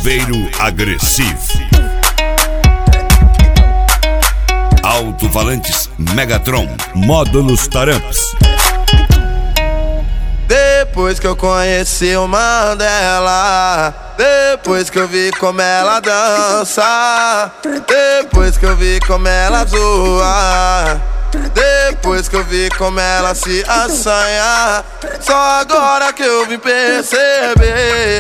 Saveiro agressivo. Alto-falantes Megatron, módulos Taramps. Depois que eu conheci o Mandela, depois que eu vi como ela dança, depois que eu vi como ela zoa, depois que eu vi como ela se assanha, só agora que eu vim perceber.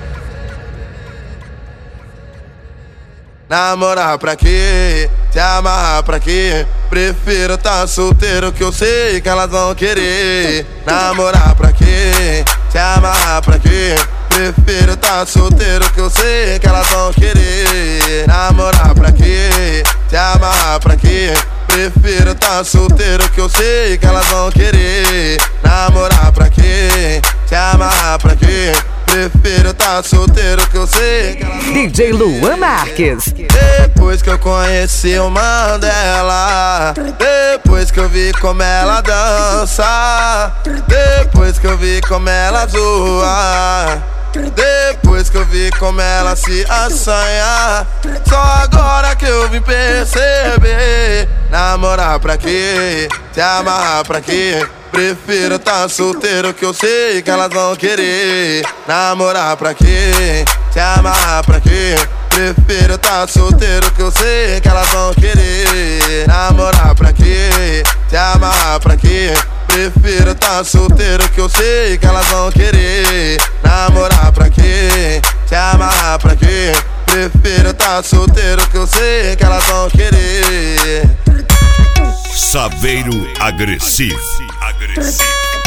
Namorar pra quê? Se amarrar pra quê? Prefiro tá solteiro que eu sei que elas vão querer. Namorar pra quê? Se amarrar pra quê? Prefiro tá solteiro que eu sei que elas vão querer. Namorar pra quê? Se amarrar pra quê? Prefiro tá solteiro que eu sei que elas vão querer. Namorar pra quê? Se amarrar pra quê? Prefiro tá solteiro que eu sei que elas vão DJ Luan Marques. Depois que eu conheci o Mandela, depois que eu vi como ela dança, depois que eu vi como ela zoa, depois que eu vi como ela se assanha, só agora que eu vim perceber. Namorar pra quê? Se amarrar pra quê? Prefiro tá solteiro que eu sei que elas vão querer. Namorar pra quê? Se amarrar pra quê? Prefiro tá solteiro que eu sei que elas vão querer. Namorar pra quê? Se amarrar pra quê? Prefiro tá solteiro que eu sei que elas vão querer. Namorar pra quê? Se amarrar pra quê? Prefiro tá solteiro que eu sei que elas vão querer. Saveiro agressivo.